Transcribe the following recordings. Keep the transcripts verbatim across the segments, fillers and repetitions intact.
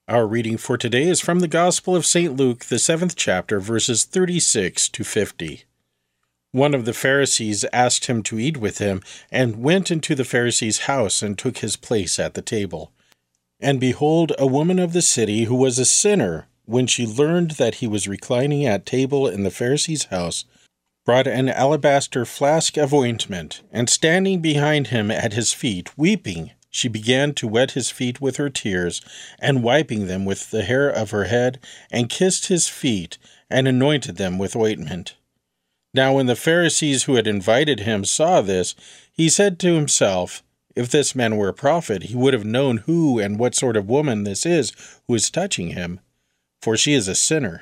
Our reading for today is from the Gospel of Saint Luke, the seventh chapter, verses thirty-six to fifty. One of the Pharisees asked him to eat with him, and went into the Pharisee's house and took his place at the table. And behold, a woman of the city, who was a sinner, when she learned that he was reclining at table in the Pharisee's house, brought an alabaster flask of ointment, and standing behind him at his feet, weeping, she began to wet his feet with her tears, and wiping them with the hair of her head, and kissed his feet, and anointed them with ointment. Now when the Pharisees who had invited him saw this, he said to himself, "If this man were a prophet, he would have known who and what sort of woman this is who is touching him, for she is a sinner."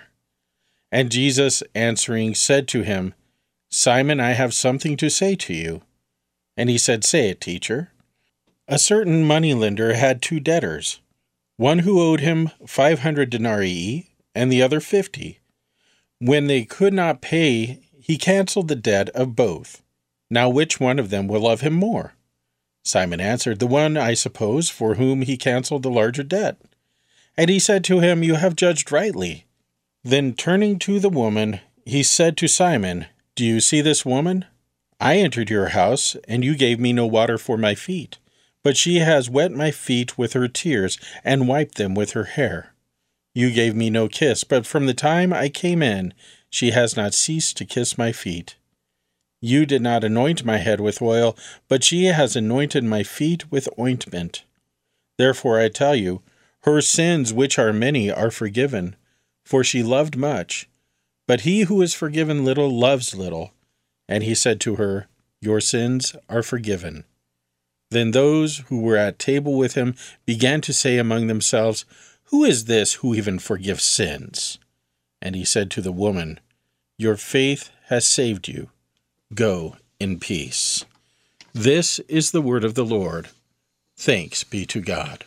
And Jesus, answering, said to him, "Simon, I have something to say to you." And he said, "Say it, teacher." A certain moneylender had two debtors, one who owed him five hundred denarii, and the other fifty. When they could not pay, he canceled the debt of both. Now which one of them will love him more? Simon answered, "The one, I suppose, for whom he canceled the larger debt." And he said to him, "You have judged rightly." Then turning to the woman, he said to Simon, "Do you see this woman? I entered your house, and you gave me no water for my feet. But she has wet my feet with her tears, and wiped them with her hair. You gave me no kiss, but from the time I came in, she has not ceased to kiss my feet. You did not anoint my head with oil, but she has anointed my feet with ointment. Therefore I tell you, her sins, which are many, are forgiven, for she loved much. But he who is forgiven little loves little." And he said to her, "Your sins are forgiven." Then those who were at table with him began to say among themselves, "Who is this who even forgives sins?" And he said to the woman, "Your faith has saved you. Go in peace." This is the word of the Lord. Thanks be to God.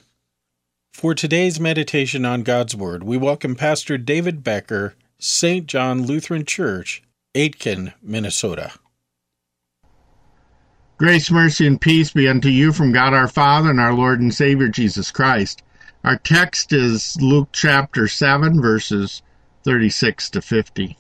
For today's meditation on God's Word, we welcome Pastor David Becker, Saint John Lutheran Church, Aitkin, Minnesota. Grace, mercy, and peace be unto you from God our Father and our Lord and Savior Jesus Christ. Our text is Luke chapter seven, verses thirty-six to fifty.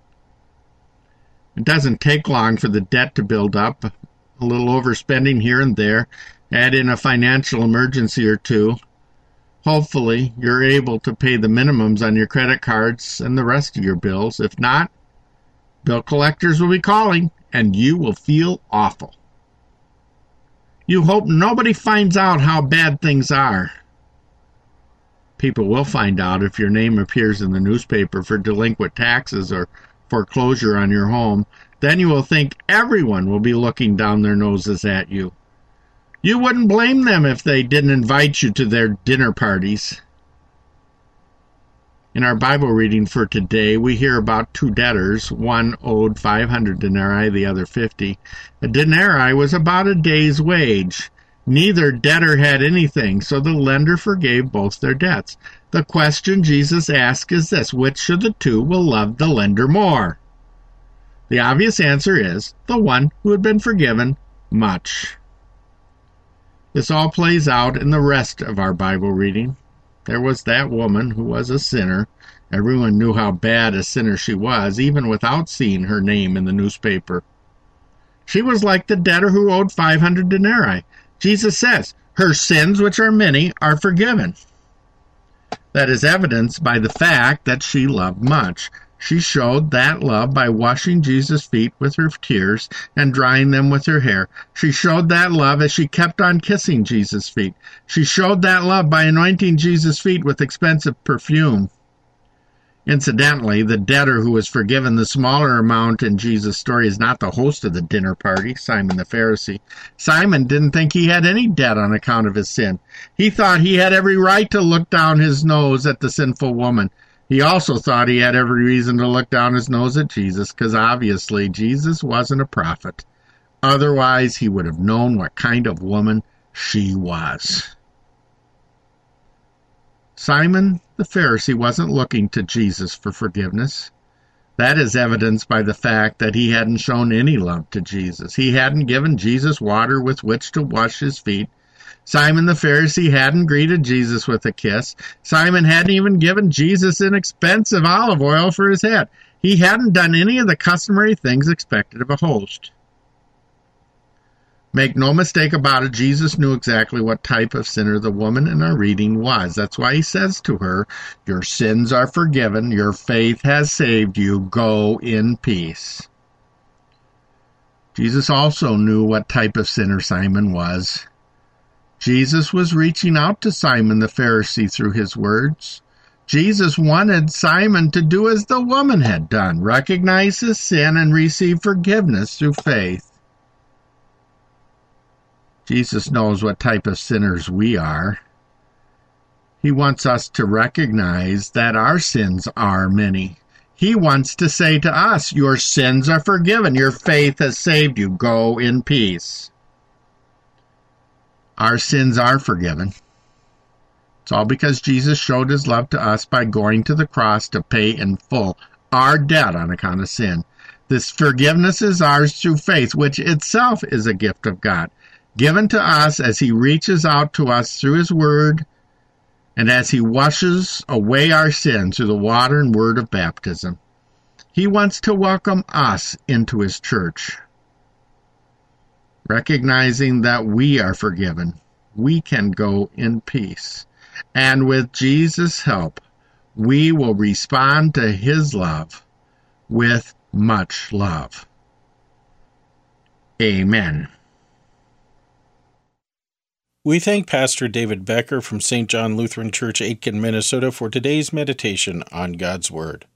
It doesn't take long for the debt to build up. A little overspending here and there. Add in a financial emergency or two. Hopefully, you're able to pay the minimums on your credit cards and the rest of your bills. If not, bill collectors will be calling, and you will feel awful. You hope nobody finds out how bad things are. People will find out if your name appears in the newspaper for delinquent taxes or foreclosure on your home. Then you will think everyone will be looking down their noses at you. You wouldn't blame them if they didn't invite you to their dinner parties. In our Bible reading for today, we hear about two debtors. One owed five hundred denarii, the other fifty. A denarii was about a day's wage. Neither debtor had anything, so the lender forgave both their debts. The question Jesus asks is this: which of the two will love the lender more? The obvious answer is the one who had been forgiven much. This all plays out in the rest of our Bible reading. There was that woman who was a sinner. Everyone knew how bad a sinner she was, even without seeing her name in the newspaper. She was like the debtor who owed five hundred denarii. Jesus says, her sins, which are many, are forgiven. That is evidenced by the fact that she loved much. She showed that love by washing Jesus' feet with her tears and drying them with her hair. She showed that love as she kept on kissing Jesus' feet. She showed that love by anointing Jesus' feet with expensive perfume. Incidentally, the debtor who was forgiven the smaller amount in Jesus' story is not the host of the dinner party, Simon the Pharisee. Simon didn't think he had any debt on account of his sin. He thought he had every right to look down his nose at the sinful woman. He also thought he had every reason to look down his nose at Jesus, because obviously Jesus wasn't a prophet. Otherwise, he would have known what kind of woman she was. Simon the Pharisee wasn't looking to Jesus for forgiveness. That is evidenced by the fact that he hadn't shown any love to Jesus. He hadn't given Jesus water with which to wash his feet. Simon the Pharisee hadn't greeted Jesus with a kiss. Simon hadn't even given Jesus inexpensive olive oil for his head. He hadn't done any of the customary things expected of a host. Make no mistake about it, Jesus knew exactly what type of sinner the woman in our reading was. That's why he says to her, "Your sins are forgiven, your faith has saved you, go in peace." Jesus also knew what type of sinner Simon was. Jesus was reaching out to Simon the Pharisee through his words. Jesus wanted Simon to do as the woman had done, recognize his sin and receive forgiveness through faith. Jesus knows what type of sinners we are. He wants us to recognize that our sins are many. He wants to say to us, "Your sins are forgiven. Your faith has saved you. Go in peace." Our sins are forgiven. It's all because Jesus showed his love to us by going to the cross to pay in full our debt on account of sin. This forgiveness is ours through faith, which itself is a gift of God, given to us as he reaches out to us through his word and as he washes away our sins through the water and word of baptism. He wants to welcome us into his church. Recognizing that we are forgiven, we can go in peace. And with Jesus' help, we will respond to his love with much love. Amen. We thank Pastor David Becker from Saint John Lutheran Church, Aitkin, Minnesota, for today's meditation on God's Word.